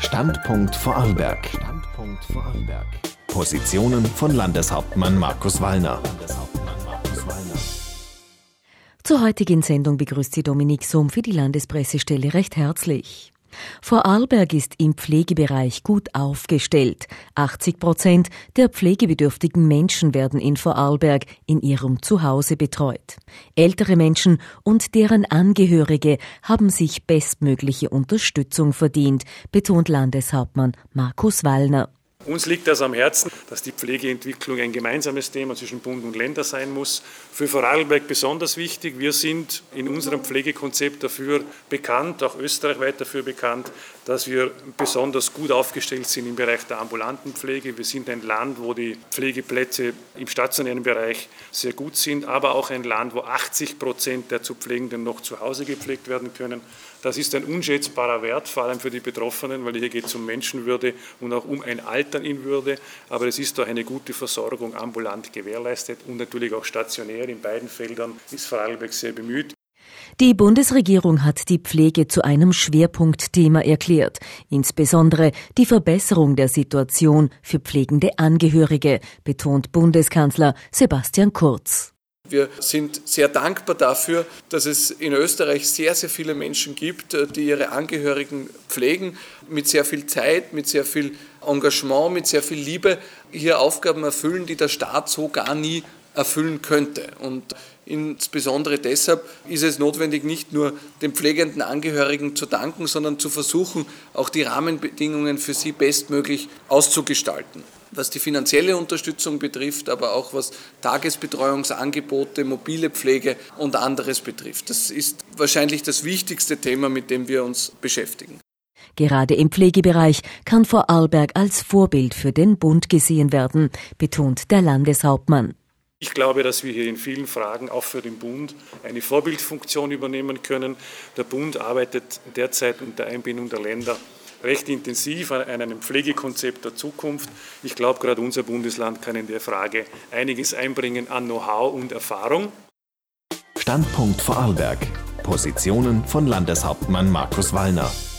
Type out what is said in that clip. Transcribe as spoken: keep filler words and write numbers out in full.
Standpunkt Vorarlberg. Standpunkt Vorarlberg. Positionen von Landeshauptmann Markus Wallner. Zur heutigen Sendung begrüßt Sie Dominik Sohm für die Landespressestelle recht herzlich. Vorarlberg ist im Pflegebereich gut aufgestellt. achtzig Prozent der pflegebedürftigen Menschen werden in Vorarlberg in ihrem Zuhause betreut. Ältere Menschen und deren Angehörige haben sich bestmögliche Unterstützung verdient, betont Landeshauptmann Markus Wallner. Uns liegt das am Herzen, dass die Pflegeentwicklung ein gemeinsames Thema zwischen Bund und Ländern sein muss. Für Vorarlberg besonders wichtig. Wir sind in unserem Pflegekonzept dafür bekannt, auch österreichweit dafür bekannt, dass wir besonders gut aufgestellt sind im Bereich der ambulanten Pflege. Wir sind ein Land, wo die Pflegeplätze im stationären Bereich sehr gut sind, aber auch ein Land, wo achtzig Prozent der zu Pflegenden noch zu Hause gepflegt werden können. Das ist ein unschätzbarer Wert, vor allem für die Betroffenen, weil hier geht es um Menschenwürde und auch um ein Altern in Würde. Aber es ist doch eine gute Versorgung ambulant gewährleistet und natürlich auch stationär. In beiden Feldern ist Vorarlberg sehr bemüht. Die Bundesregierung hat die Pflege zu einem Schwerpunktthema erklärt, insbesondere die Verbesserung der Situation für pflegende Angehörige, betont Bundeskanzler Sebastian Kurz. Wir sind sehr dankbar dafür, dass es in Österreich sehr, sehr viele Menschen gibt, die ihre Angehörigen pflegen, mit sehr viel Zeit, mit sehr viel Engagement, mit sehr viel Liebe hier Aufgaben erfüllen, die der Staat so gar nie erfüllen könnte. Und insbesondere deshalb ist es notwendig, nicht nur den pflegenden Angehörigen zu danken, sondern zu versuchen, auch die Rahmenbedingungen für sie bestmöglich auszugestalten. Was die finanzielle Unterstützung betrifft, aber auch was Tagesbetreuungsangebote, mobile Pflege und anderes betrifft. Das ist wahrscheinlich das wichtigste Thema, mit dem wir uns beschäftigen. Gerade im Pflegebereich kann Vorarlberg als Vorbild für den Bund gesehen werden, betont der Landeshauptmann. Ich glaube, dass wir hier in vielen Fragen auch für den Bund eine Vorbildfunktion übernehmen können. Der Bund arbeitet derzeit unter Einbindung der Länder recht intensiv an einem Pflegekonzept der Zukunft. Ich glaube, gerade unser Bundesland kann in der Frage einiges einbringen an Know-how und Erfahrung. Standpunkt Vorarlberg. Positionen von Landeshauptmann Markus Wallner.